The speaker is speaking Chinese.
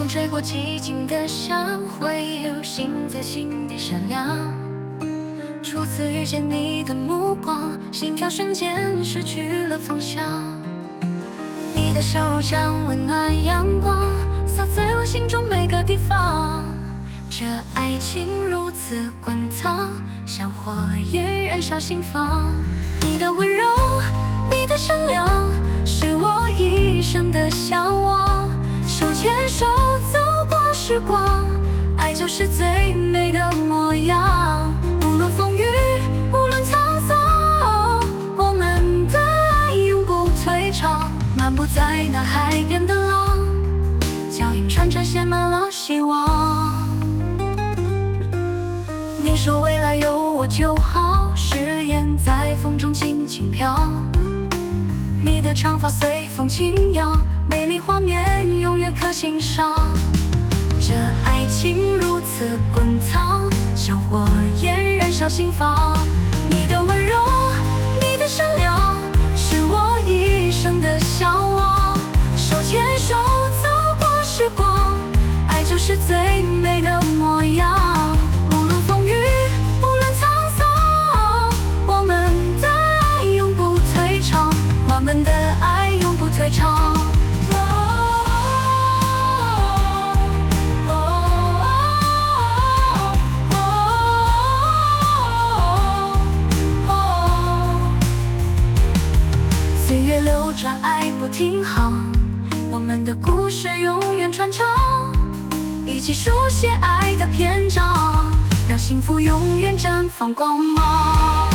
吹过寂静的香，回忆如星在心底闪亮。初次遇见你的目光，心跳瞬间失去了方向。你的笑容像温暖阳光，洒在我心中每个地方。这爱情如此滚烫，像火焰燃烧心房。你的温柔，你的善良，是我一生的向往。手牵手走过时光，爱就是最美的模样。无论风雨，无论沧桑，我们的爱永不退场。漫步在那海边的浪，脚印串成写满了希望。你说未来有我就好，誓言在风中轻轻飘。你的长发随风轻摇，美丽画面永远可欣赏。这爱情如此滚烫，像火焰燃烧心房。你的温柔，你的善良，是我一生的向往。手牵手走过时光，爱就是最美的模样。无论风雨，无论沧桑，我们的爱永不退场，我们的爱永不退场。岁月流转，爱不停航，我们的故事永远传唱，一起书写爱的篇章，让幸福永远绽放光芒。